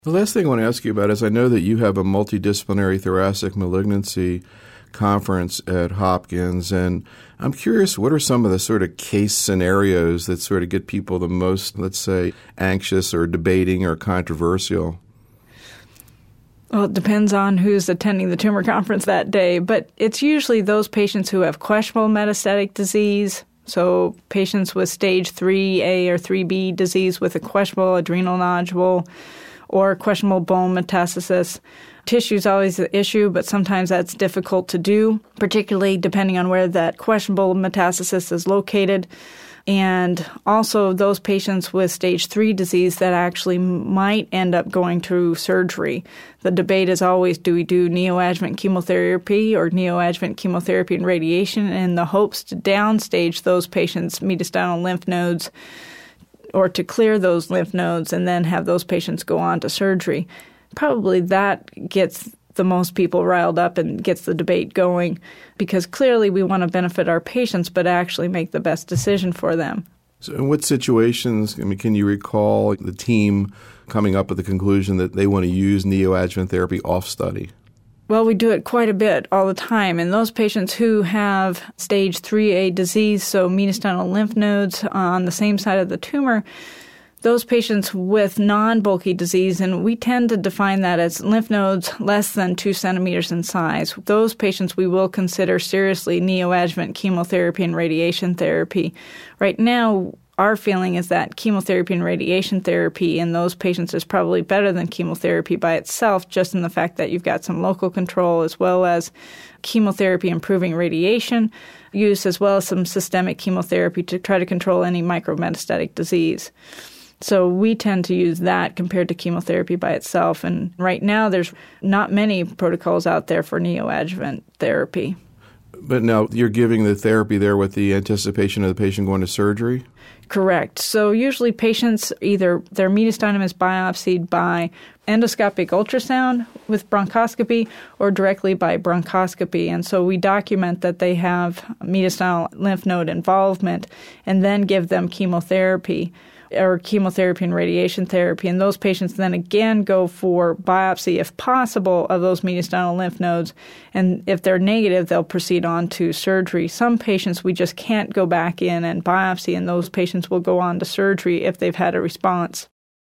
The last thing I want to ask you about is I know that you have a multidisciplinary thoracic malignancy conference at Hopkins, and I'm curious, what are some of the sort of case scenarios that sort of get people the most, let's say, anxious or debating or controversial? Well, it depends on who's attending the tumor conference that day, but it's usually those patients who have questionable metastatic disease, so patients with stage 3A or 3B disease with a questionable adrenal nodule or questionable bone metastasis. Tissue is always the issue, but sometimes that's difficult to do, particularly depending on where that questionable metastasis is located. And also those patients with stage 3 disease that actually might end up going through surgery. The debate is always, do we do neoadjuvant chemotherapy or neoadjuvant chemotherapy and radiation in the hopes to downstage those patients' mediastinal lymph nodes or to clear those lymph nodes and then have those patients go on to surgery. Probably that gets the most people riled up and gets the debate going because clearly we want to benefit our patients but actually make the best decision for them. So in what situations, can you recall the team coming up with the conclusion that they want to use neoadjuvant therapy off-study? Well, we do it quite a bit all the time. And those patients who have stage 3A disease, so mediastinal lymph nodes on the same side of the tumor, those patients with non-bulky disease, and we tend to define that as lymph nodes less than 2 centimeters in size, those patients we will consider seriously neoadjuvant chemotherapy and radiation therapy. Right now, our feeling is that chemotherapy and radiation therapy in those patients is probably better than chemotherapy by itself, just in the fact that you've got some local control as well as chemotherapy improving radiation use, as well as some systemic chemotherapy to try to control any micrometastatic disease. So we tend to use that compared to chemotherapy by itself. And right now, there's not many protocols out there for neoadjuvant therapy. But now you're giving the therapy there with the anticipation of the patient going to surgery? Correct. So usually patients, either their mediastinum is biopsied by endoscopic ultrasound with bronchoscopy or directly by bronchoscopy. And so we document that they have mediastinal lymph node involvement and then give them chemotherapy or chemotherapy and radiation therapy. And those patients then again go for biopsy, if possible, of those mediastinal lymph nodes. And if they're negative, they'll proceed on to surgery. Some patients we just can't go back in and biopsy, and those patients will go on to surgery if they've had a response.